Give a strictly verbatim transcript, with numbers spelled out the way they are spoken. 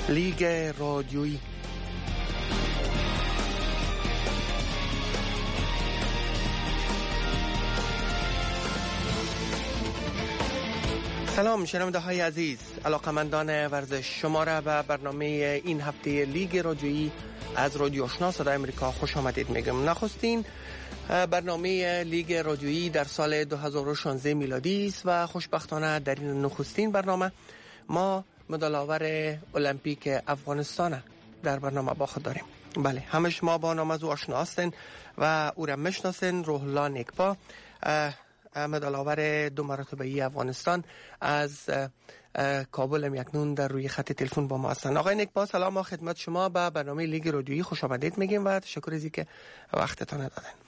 لیگ رادیویی. سلام شنونده های عزیز، علاقمندان ورزش، شما را به برنامه این هفته لیگ رادیویی از رادیو آشنا صدای امریکا خوش آمدید میگم. نخستین برنامه لیگ رادیویی در سال دو هزار و شانزده میلادی است و خوشبختانه در این نخستین برنامه ما مدال‌آور المپیک افغانستان در برنامه با خود داریم. بله، همه شما با نام از او آشنا هستین و او را میشناسین. روح الله نیکپا، مدال‌آور دو مرتبه‌ای افغانستان، از کابل هم یکنون در روی خط تلفن با ما هستند. آقای نیکپا سلام و خدمت شما. به برنامه لیگ رادیویی خوش آمدید میگیم و تشکر از اینکه وقتتان دادن.